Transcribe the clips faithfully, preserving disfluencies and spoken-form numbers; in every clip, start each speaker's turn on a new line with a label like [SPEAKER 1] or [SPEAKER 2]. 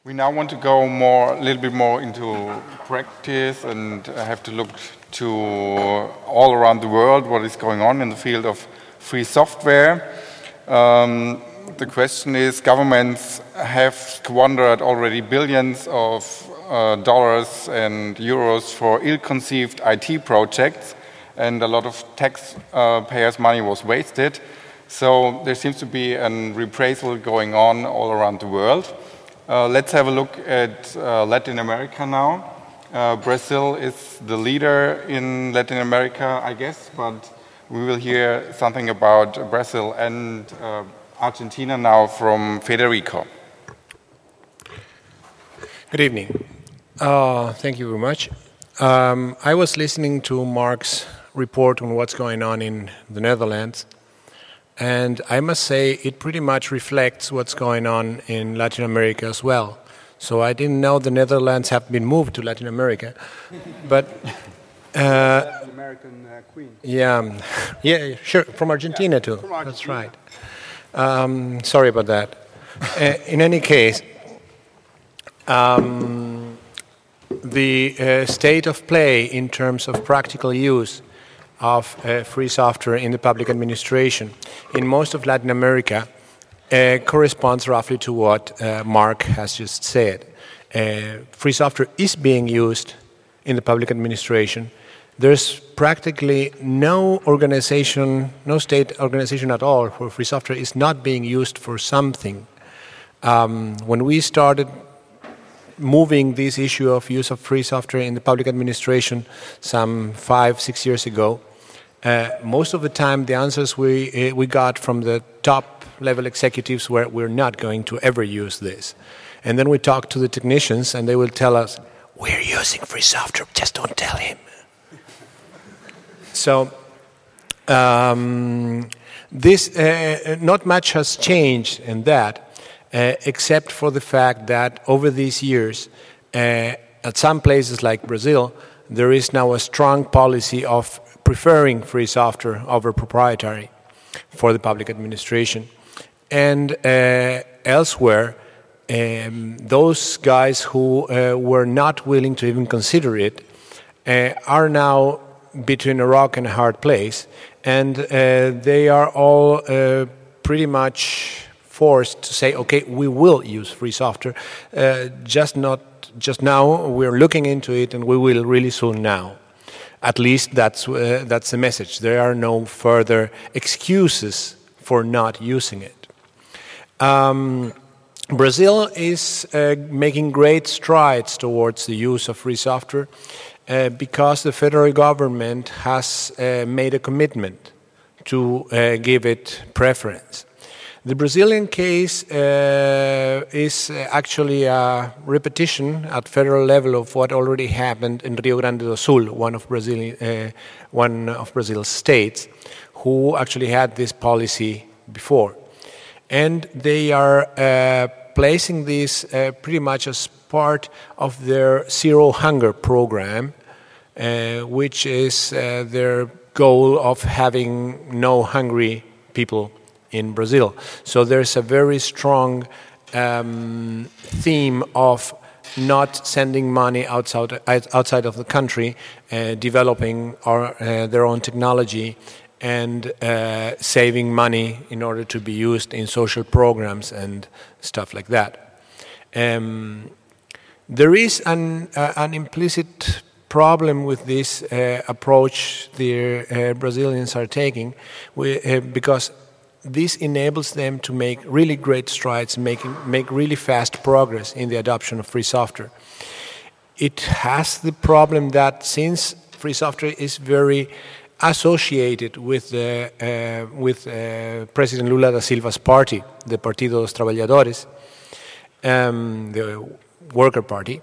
[SPEAKER 1] We now want to go more, a little bit more into practice and have to look to all around the world what is going on in the field of free software. Um, the question is, governments have squandered already billions of uh, dollars and euros for ill-conceived I T projects, and a lot of taxpayers' uh, money was wasted. So there seems to be an reprisal going on all around the world. Uh, let's have a look at uh, Latin America now. Uh, Brazil is the leader in Latin America, I guess, but we will hear something about Brazil and uh, Argentina now from Federico.
[SPEAKER 2] Good evening. Uh, thank you very much. Um, I was listening to Mark's report on what's going on in the Netherlands. And I must say it pretty much reflects what's going on in Latin America as well. So I didn't know the Netherlands have been moved to Latin America, but uh,
[SPEAKER 3] Latin American uh, queen.
[SPEAKER 2] Yeah, yeah, sure, from Argentina
[SPEAKER 3] yeah,
[SPEAKER 2] too.
[SPEAKER 3] From Argentina.
[SPEAKER 2] That's right. Um, sorry about that. uh, in any case, um, the uh, state of play in terms of practical use of uh, free software in the public administration in most of Latin America uh, corresponds roughly to what uh, Mark has just said. Uh, free software is being used in the public administration. There's practically no organization, no state organization at all where free software is not being used for something. Um, when we started moving this issue of use of free software in the public administration some five, six years ago, uh, most of the time the answers we uh, we got from the top level executives were we're not going to ever use this. And then we talked to the technicians and they will tell us, we're using free software, just don't tell him. So um, this, uh, not much has changed in that. Uh, except for the fact that over these years, uh, at some places like Brazil, there is now a strong policy of preferring free software over proprietary for the public administration. And uh, elsewhere, um, those guys who uh, were not willing to even consider it uh, are now between a rock and a hard place, and uh, they are all uh, pretty much forced to say, okay, we will use free software, uh, just not just now. We're looking into it, and we will really soon now. At least that's uh, that's the message. There are no further excuses for not using it. Um, Brazil is uh, making great strides towards the use of free software uh, because the federal government has uh, made a commitment to uh, give it preference. The Brazilian case uh, is actually a repetition at federal level of what already happened in Rio Grande do Sul, one of Brazil, uh, one of Brazil's states, who actually had this policy before, and they are uh, placing this uh, pretty much as part of their zero hunger program, uh, which is uh, their goal of having no hungry people in Brazil. So there's a very strong um, theme of not sending money outside outside of the country, uh, developing our, uh, their own technology, and uh, saving money in order to be used in social programs and stuff like that. Um, there is an, uh, an implicit problem with this uh, approach the uh, Brazilians are taking, we, uh, because this enables them to make really great strides, making make really fast progress in the adoption of free software. It has the problem that since free software is very associated with the uh, with uh, President Lula da Silva's party, the Partido dos Trabalhadores, um, the Worker Party,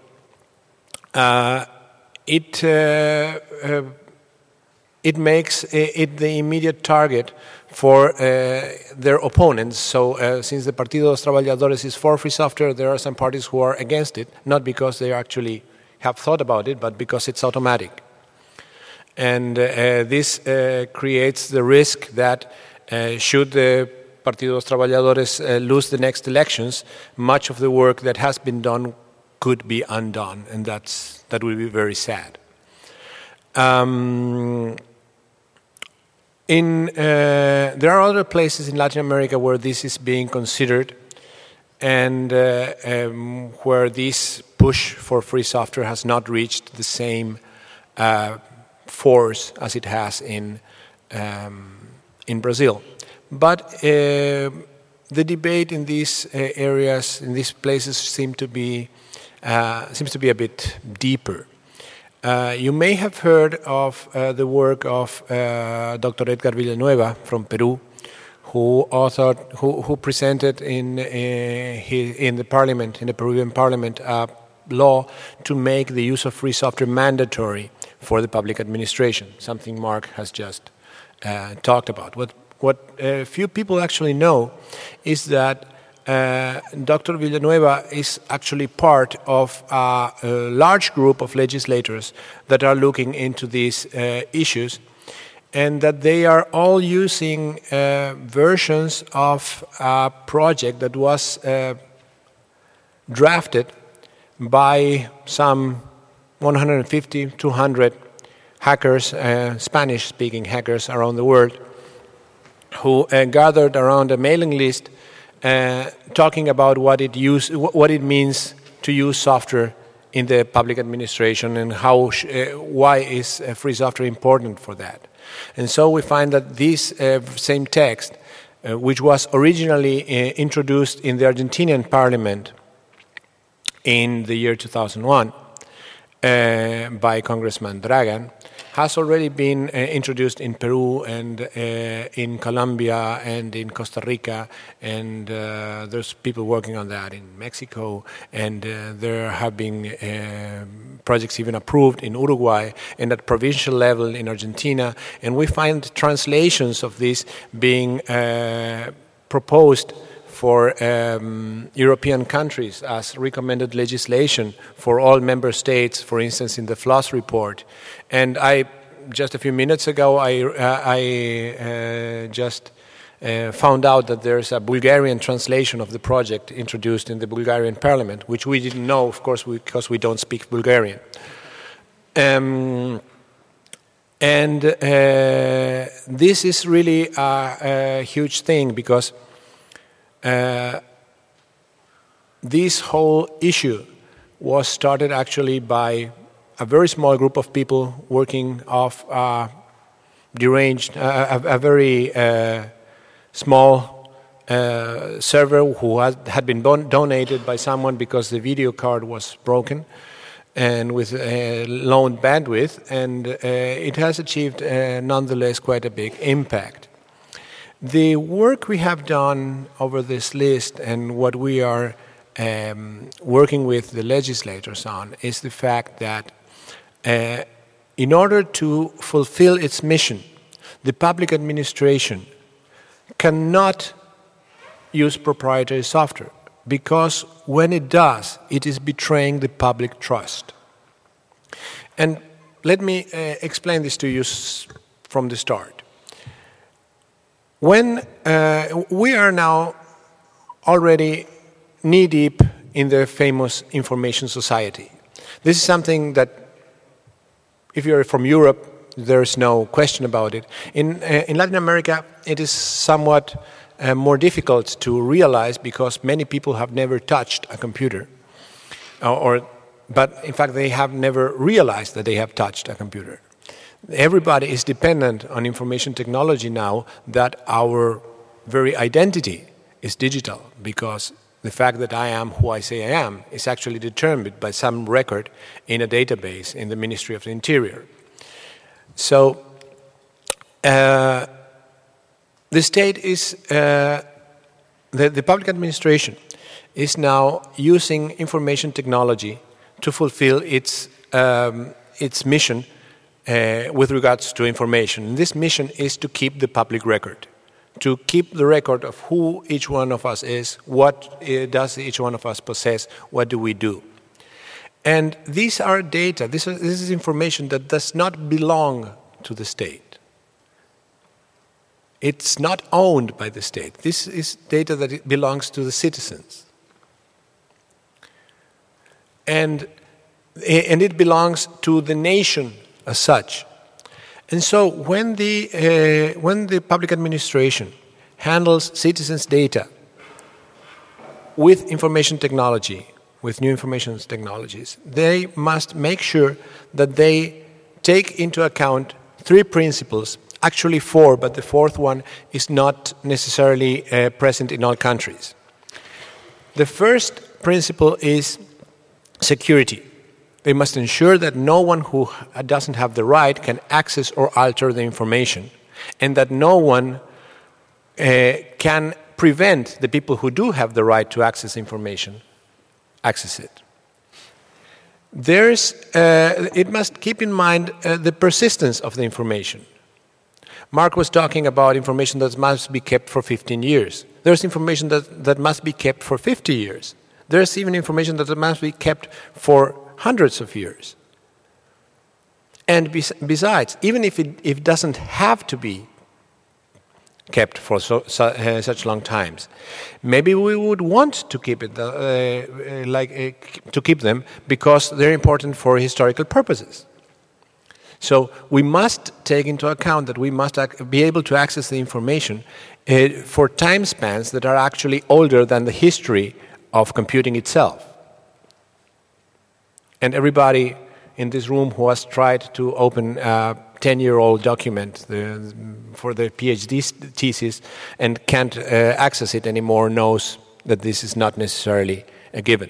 [SPEAKER 2] uh, it uh, uh, it makes it the immediate target for uh, their opponents. So uh, since the Partido dos Trabalhadores is for free software, there are some parties who are against it, not because they actually have thought about it, but because it's automatic. And uh, this uh, creates the risk that uh, should the Partido de los Trabajadores uh, lose the next elections, much of the work that has been done could be undone, and that's, that would be very sad. Um, in, uh, there are other places in Latin America where this is being considered, and uh, um, where this push for free software has not reached the same uh, force as it has in, um, in Brazil. But uh, the debate in these uh, areas, in these places, seem to be, uh, seems to be a bit deeper. Uh, you may have heard of uh, the work of uh, Doctor Edgar Villanueva from Peru, who authored, who, who presented in uh, his, in the parliament, in the Peruvian parliament, a law to make the use of free software mandatory for the public administration, something Mark has just uh, talked about. What what uh, few people actually know is that uh, Doctor Villanueva is actually part of a, a large group of legislators that are looking into these uh, issues, and that they are all using uh, versions of a project that was uh, drafted by some one hundred fifty, two hundred hackers, uh, Spanish-speaking hackers around the world, who uh, gathered around a mailing list uh, talking about what it use, what it means to use software in the public administration and how sh uh, why is uh, free software important for that. And so we find that this uh, same text, uh, which was originally uh, introduced in the Argentinian parliament in the year two thousand one uh, by Congressman Dragan, has already been uh, introduced in Peru and uh, in Colombia and in Costa Rica, and uh, there's people working on that in Mexico, and uh, there have been uh, projects even approved in Uruguay and at provincial level in Argentina, and we find translations of this being uh, proposed for um, European countries as recommended legislation for all member states, for instance, in the FLOSS report. And I, just a few minutes ago, I, uh, I uh, just uh, found out that there's a Bulgarian translation of the project introduced in the Bulgarian parliament, which we didn't know, of course, because we don't speak Bulgarian. Um, and uh, this is really a, a huge thing, because Uh, this whole issue was started actually by a very small group of people working off a deranged, uh, a, a very uh, small uh, server who had, had been don donated by someone because the video card was broken and with uh, low bandwidth, and uh, it has achieved uh, nonetheless quite a big impact. The work we have done over this list and what we are um, working with the legislators on is the fact that uh, in order to fulfill its mission, the public administration cannot use proprietary software, because when it does, it is betraying the public trust. And let me uh, explain this to you s from the start. When uh, we are now already knee-deep in the famous information society. This is something that, if you're from Europe, there's no question about it. In, uh, in Latin America, it is somewhat uh, more difficult to realize, because many people have never touched a computer, or, or, but in fact they have never realized that they have touched a computer. Everybody is dependent on information technology now, that our very identity is digital, because the fact that I am who I say I am is actually determined by some record in a database in the Ministry of the Interior. So uh, the state is, uh, the, the public administration is now using information technology to fulfill its, um, its mission Uh, with regards to information. And this mission is to keep the public record, to keep the record of who each one of us is, what uh, does each one of us possess, what do we do. And these are data, this is, this is information that does not belong to the state. It's not owned by the state. This is data that it belongs to the citizens. And, and it belongs to the nation as such. And so when the, uh, when the public administration handles citizens' data with information technology, with new information technologies, they must make sure that they take into account three principles, actually four, but the fourth one is not necessarily uh, present in all countries. The first principle is security. They must ensure that no one who doesn't have the right can access or alter the information, and that no one uh, can prevent the people who do have the right to access information access it. There's, uh, it must keep in mind uh, the persistence of the information. Mark was talking about information that must be kept for fifteen years. There's information that, that must be kept for fifty years. There's even information that must be kept for hundreds of years. And bes besides, even if it, if it doesn't have to be kept for so, so, uh, such long times, maybe we would want to keep it, uh, uh, like uh, to keep them because they're important for historical purposes. So we must take into account that we must be able to access the information uh, for time spans that are actually older than the history of computing itself. And everybody in this room who has tried to open a ten-year-old document the, for the PhD thesis and can't uh, access it anymore knows that this is not necessarily a given.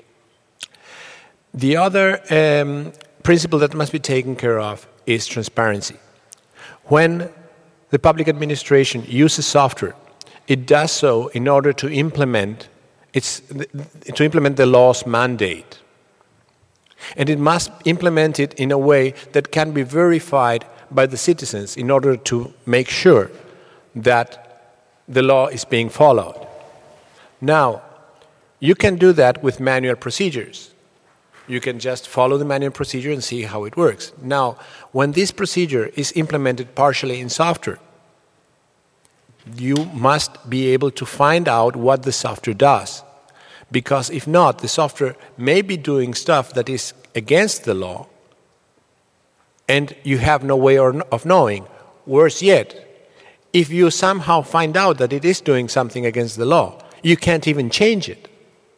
[SPEAKER 2] The other um, principle that must be taken care of is transparency. When the public administration uses software, it does so in order to implement its, to implement the law's mandate. And it must implement it in a way that can be verified by the citizens in order to make sure that the law is being followed. Now, you can do that with manual procedures. You can just follow the manual procedure and see how it works. Now, when this procedure is implemented partially in software, you must be able to find out what the software does. Because if not, the software may be doing stuff that is against the law, and you have no way of knowing. Worse yet, if you somehow find out that it is doing something against the law, you can't even change it.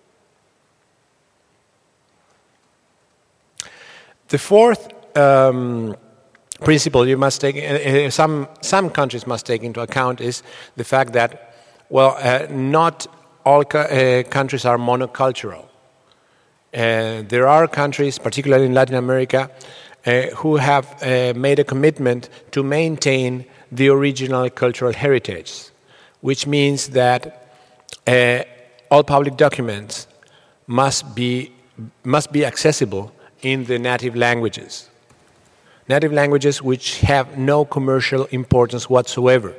[SPEAKER 2] The fourth um, principle you must take, uh, some, some countries must take into account is the fact that, well, uh, not all uh, countries are monocultural. Uh, there are countries, particularly in Latin America, uh, who have uh, made a commitment to maintain the original cultural heritage, which means that uh, all public documents must be, must be accessible in the native languages. Native languages which have no commercial importance whatsoever,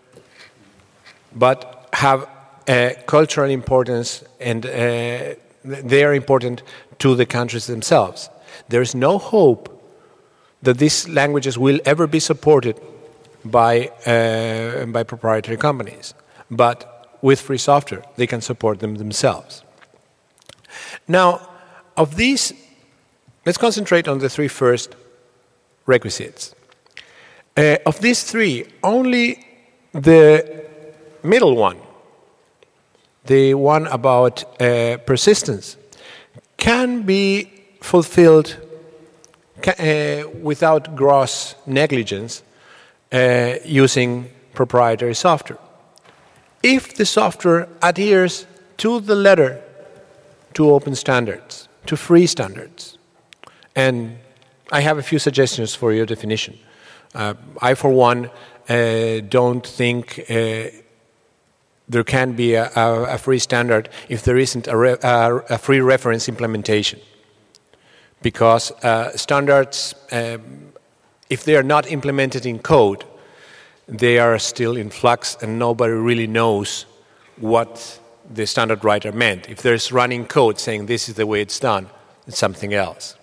[SPEAKER 2] but have uh, cultural importance, and uh, they are important to the countries themselves. There is no hope that these languages will ever be supported by, uh, by proprietary companies, but with free software, they can support them themselves. Now, of these, let's concentrate on the three first requisites. Uh, of these three, only the middle one, the one about uh, persistence, can be fulfilled ca uh, without gross negligence uh, using proprietary software. If the software adheres to the letter to open standards, to free standards, and I have a few suggestions for your definition. Uh, I, for one, uh, don't think uh, there can be a, a, a free standard if there isn't a, re a, a free reference implementation. Because uh, standards, um, if they are not implemented in code, they are still in flux and nobody really knows what the standard writer meant. If there's running code saying this is the way it's done, it's something else.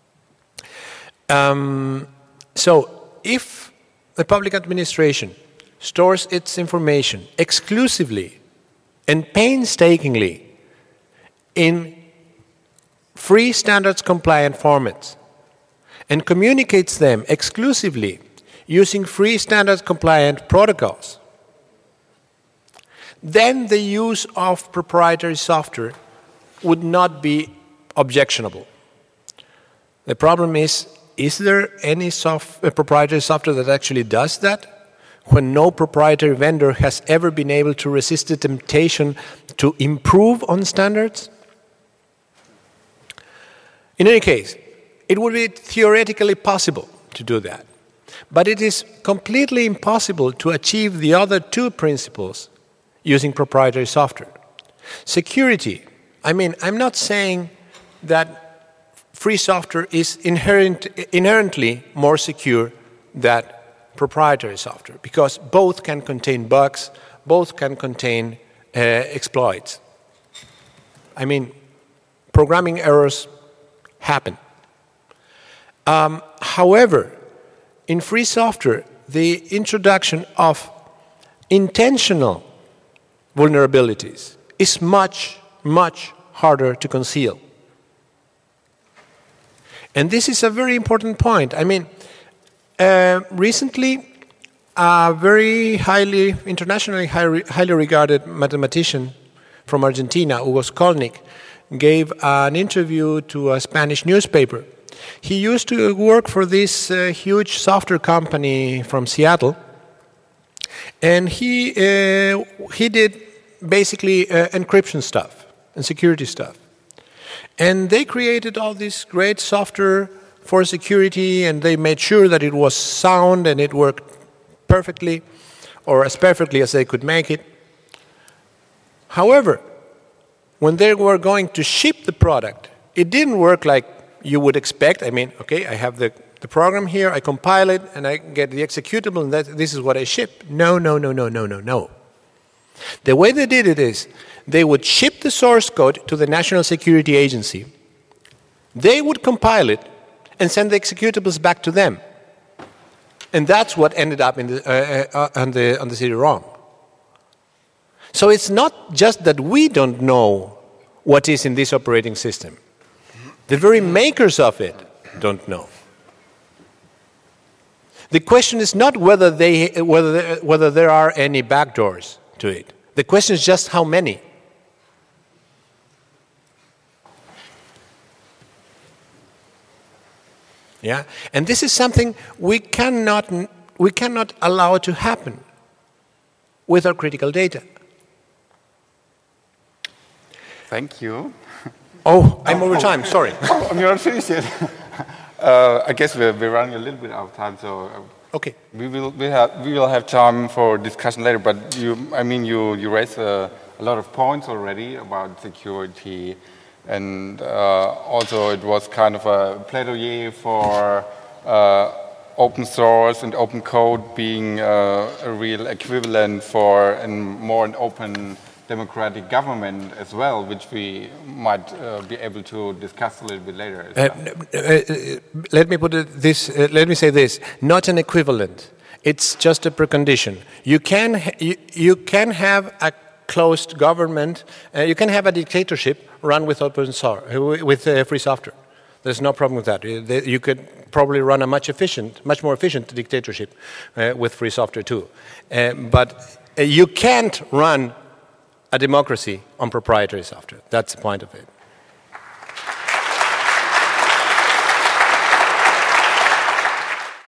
[SPEAKER 2] Um, so if the public administration stores its information exclusively and painstakingly in free standards compliant formats and communicates them exclusively using free standards compliant protocols, then the use of proprietary software would not be objectionable. The problem is, is there any soft, uh, proprietary software that actually does that, when no proprietary vendor has ever been able to resist the temptation to improve on standards? In any case, it would be theoretically possible to do that, but it is completely impossible to achieve the other two principles using proprietary software. Security. I mean, I'm not saying that free software is inherent, inherently more secure than proprietary software, because both can contain bugs, both can contain uh, exploits. I mean, programming errors happen. Um, however, in free software, the introduction of intentional vulnerabilities is much, much harder to conceal. And this is a very important point. I mean, uh, recently, a very highly, internationally high, highly regarded mathematician from Argentina, Hugo Skolnick, gave an interview to a Spanish newspaper. He used to work for this uh, huge software company from Seattle, and he, uh, he did basically uh, encryption stuff and security stuff. And they created all this great software for security, and they made sure that it was sound and it worked perfectly, or as perfectly as they could make it. However, when they were going to ship the product, it didn't work like you would expect. I mean, okay, I have the, the program here, I compile it, and I get the executable, and that, this is what I ship. No, no, no, no, no, no, no. The way they did it is, they would ship the source code to the National Security Agency. They would compile it and send the executables back to them. And that's what ended up in the, uh, uh, on the, on the C D ROM. So it's not just that we don't know what is in this operating system. The very makers of it don't know. The question is not whether, they, whether, there, whether there are any backdoors to it. The question is just how many. Yeah? And this is something we cannot, we cannot allow to happen with our critical data.
[SPEAKER 1] Thank you.
[SPEAKER 2] Oh, I'm over time, sorry.
[SPEAKER 1] Oh, you're not finished yet. uh, I guess we're, we're running a little bit out of time, so uh,
[SPEAKER 2] okay.
[SPEAKER 1] we will we have we will have time for discussion later. But you, I mean, you you raised a, a lot of points already about security. And uh, also it was kind of a plaidoyer for uh, open source and open code being uh, a real equivalent for a more an open democratic government as well, which we might uh, be able to discuss a little bit later. As well.
[SPEAKER 2] uh, uh, let me put it this. Uh, let me say this: not an equivalent. It's just a precondition. You can ha you, you can have a closed government. Uh, you can have a dictatorship run with open source, with uh, free software. There's no problem with that. You could probably run a much efficient, much more efficient dictatorship uh, with free software too. Uh, but uh, you can't run a democracy on proprietary software. That's the point of it.